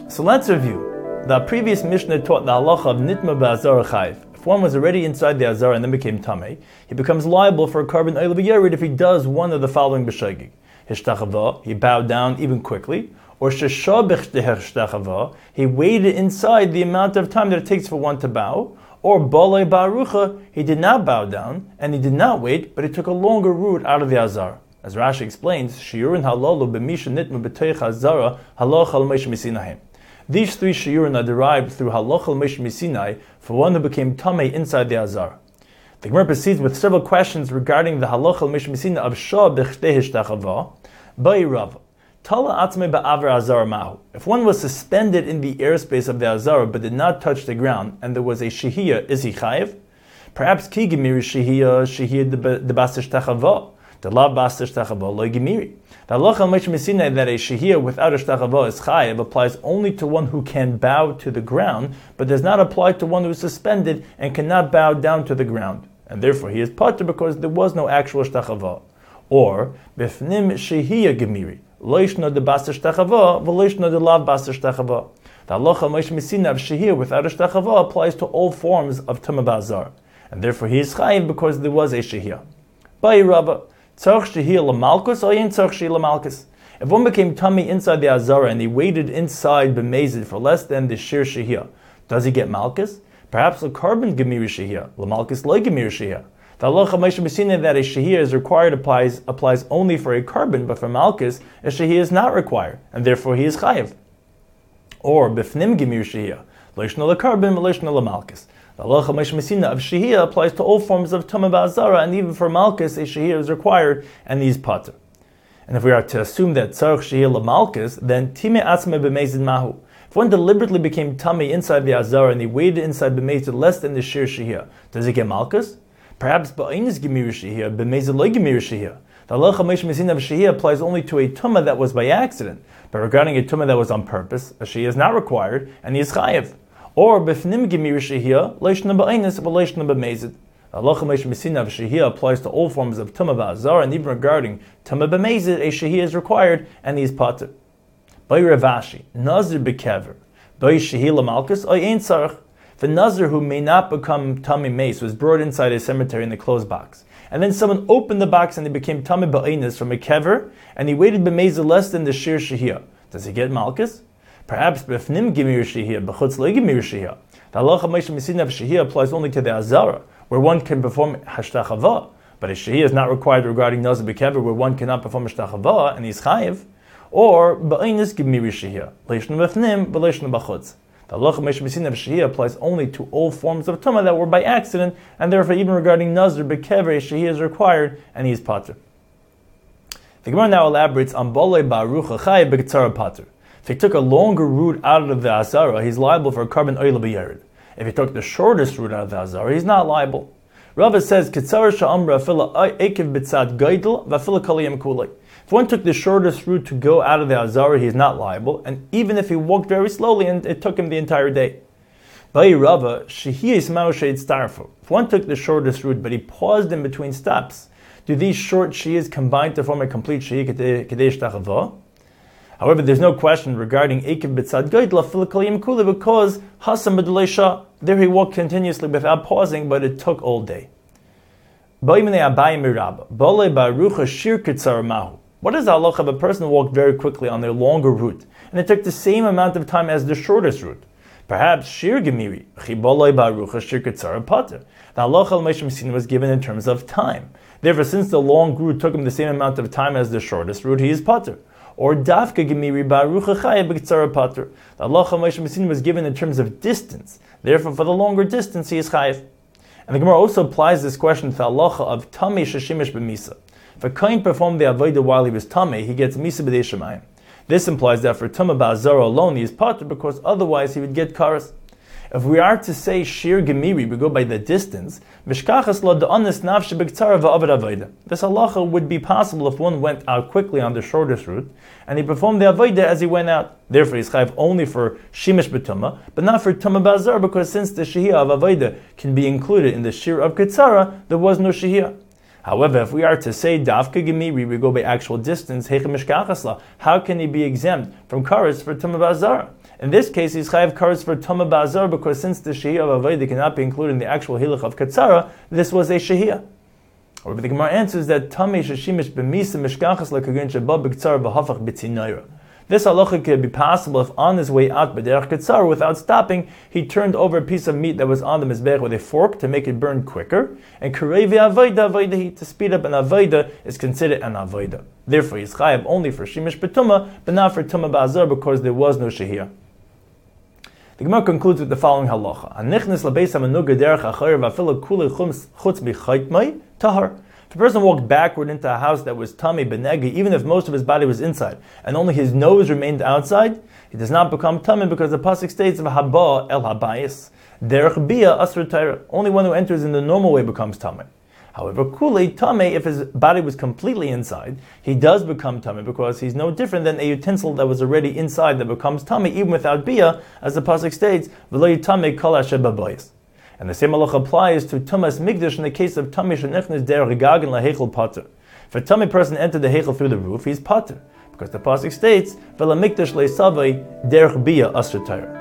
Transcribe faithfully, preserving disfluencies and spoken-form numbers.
So let's review. The previous Mishnah taught the halacha of nitma ba'azara chayiv. If one was already inside the azara and then became tamei, he becomes liable for a carbon oil b'yerid if he does one of the following b'shagig. Hishtachava, he bowed down even quickly, or sheshabich hishtachava, he waited inside the amount of time that it takes for one to bow, or balei ba'arucha, he did not bow down, and he did not wait, but he took a longer route out of the azara. As Rashi explains, shiurin halalu b'misha nitma b'teich azara halach al Moshe Misinai. These three shiurin are derived through halach al Moshe Misinai for one who became tamei inside the azara. The Gemara proceeds with several questions regarding the halach al Moshe Misinai of shah b'chdei hishtachava. Bai Rav, tala atzmei ba'aver azara mahu. If one was suspended in the airspace of the azara but did not touch the ground, and there was a shehiyah, is he chayiv? Perhaps ki gemiri shehiyah shehiyah de bas hishtachava. The lav bas hishtachava lo gemiri. The halach al Moshe Misinai that a shehiyah without a hishtachava is chayiv applies only to one who can bow to the ground, but does not apply to one who is suspended and cannot bow down to the ground, and therefore he is patur because there was no actual hishtachava. Or bifnim shehiyah gemiri loishna de bas hishtachava v'loishna de lav bas hishtachava. The halach al Moshe Misinai of shehiyah without a hishtachava applies to all forms of tumah ba'azar, and therefore he is chayiv because there was a shehiyah. Bai Rabba, tzarch shehiyah lamalkus or yin tzarch shehiyah lamalkus. If one became tummy inside the azara and he waited inside b'mezid for less than the shir shehiyah, does he get malkus? Perhaps a carbon gemiri shehiyah, lamalkus lo gemiri shehiyah. The halacha Moshe Misinai that a shehiyah is required applies applies only for a carbon, but for malkus, a shehiyah is not required, and therefore he is chayiv. Or bifnim gemir shehiyah, loishna lekarbon, loishna lemalkus. The halacha Moshe Misinai of shehiyah applies to all forms of tumah ba'azara, and even for malkus, a shehiyah is required, and he is patur. And if we are to assume that tzarich shehiyah lemalkus, then timei atzmei b'mezid mahu. If one deliberately became tummy inside the azara and he waited inside b'mezid less than the shir shehiyah, does he get malkus? Perhaps ba'inus gemir shehiyah, b'mezid lo gemir shehiyah. The halacha Moshe Misinai of shehiyah applies only to a tumah that was by accident, but regarding a tumah that was on purpose, a shehiyah is not required, and he is chayiv. Or b'fnim gemir shehiyah, leishna ba'inus v'leishna b'mezid. The halacha Moshe Misinai of shehiyah applies to all forms of tumah ba'azar, and even regarding tumah b'mezid, a shehiyah is required, and he is patur. By Rav Ashi, nazir b'kever, by shehiyah lamalkus, or ein tzarich. If a nazir who may not become tummy mace was brought inside a cemetery in the closed box, and then someone opened the box and he became tummy ba'inus from a kever, and he waited b'mezid less than the shir shehiyah, does he get malkus? Perhaps b'fnim gemir shehiyah, b'chutz lo gemir shehiyah. The halacha Moshe Misinai of shehiyah applies only to the azara, where one can perform hashtachava, but a shehiyah is not required regarding nazir b'kever, where one cannot perform hashtachava, and he's chayiv. Or ba'inus gemir shehiyah, leishna b'fnim, v'leishna b'chutz. The halacha Moshe Misinai of shehiyah applies only to all forms of tumah that were by accident, and therefore even regarding nazir b'kever, a shehiyah is required, and he is patur. The Gemara now elaborates on balei ba'arucha chayiv b'ketzara patur. If he took a longer route out of the azara, he's liable for a carbon oil b'yerid. If he took the shortest route out of the azara, he's not liable. Rava says, ketzara sha'amra afila ekev b'tzad gaidel v'afila kaliyam kulei. If one took the shortest route to go out of the azara, he is not liable, and even if he walked very slowly and it took him the entire day. Bai Rava, shehiyah ismau she'id starfu. If one took the shortest route but he paused in between stops, do these short shehiyahs combine to form a complete shehiyah kedei shtachava? However, there's no question regarding Ekev B'tzad Gaidla Filikalim Kula because Hasam B'dulesha, there he walked continuously without pausing, but it took all day. What is the halacha of a person who walked very quickly on their longer route, and it took the same amount of time as the shortest route? Perhaps Shir Gemiri, Chibolei Barucha Shir Ketzara Pater. The halacha al Moshe Misinai was given in terms of time. Therefore, since the long route took him the same amount of time as the shortest route, he is Pater. Or Dafka Gemiri Barucha Chayav B'Ketzara Pater. The halacha of Moshe Misinai was given in terms of distance. Therefore, for the longer distance, he is Chayav. And the Gemara also applies this question to the halacha of Tamei Sheshimish B'Misa. If a kohen performed the avodah while he was Tamei, he gets Misa B'dei Shemayim. This implies that for Tumah Ba'azara alone, he is Pater because otherwise he would get Karas. If we are to say Shir Gemiri, we go by the distance, Vishkachas lo da'anis nafshe b'ktzara v'avad avodah. This halacha would be possible if one went out quickly on the shortest route, and he performed the avodah as he went out. Therefore, he's chayav only for Shimish b'tumah, but not for Tumah Ba'azara, because since the Shehiyah of avodah can be included in the Shir of Ketzara, there was no Shehiyah. However, if we are to say Dafka Gemiri, we go by actual distance, how can he be exempt from Kares for Tumah Ba'azara? In this case, he's chayav Kares for Tumah Ba'azara because since the Shehiyah of Avodah cannot be included in the actual Hilach of Katsara, this was a Shehiyah. However, the Gemara answers that Tamei Sheshimish B'misa Mishkachas L'Kagen Sheba B'Ktsara B'Hafach B'Tzinaira. This halacha could be possible if on his way out B'derech Katsara, without stopping, he turned over a piece of meat that was on the Mizbech with a fork to make it burn quicker, and Karevi Avodah Avodah, to speed up an Avodah, is considered an Avodah. Therefore, he's chayav only for Shimish B'Tumah, but not for Tumah Ba'azar because there was no Shehiyah. The Gemara concludes with the following halacha: Anichnis labeis hamenuga derech achayer v'afilu kuli chutz b'chaytmai tahar. If a person walked backward into a house that was tamei benegi, even if most of his body was inside and only his nose remained outside, he does not become tamei because the pasuk states v'haba el habayis derech bia asr Torah. Only one who enters in the normal way becomes tamei. However, kuli tamei, if his body was completely inside, he does become tamei because he's no different than a utensil that was already inside that becomes tamei even without bia, as the pasuk states v'lo yitamei kol asher babayis. And the same halacha applies to Tumas Migdash in the case of Tamei Shenichnas derech gagan lahechel pater. If a Tamei person entered the hechel through the roof, he's pater, because the pasuk states v'la mikdash le'savai derech bia asr Torah.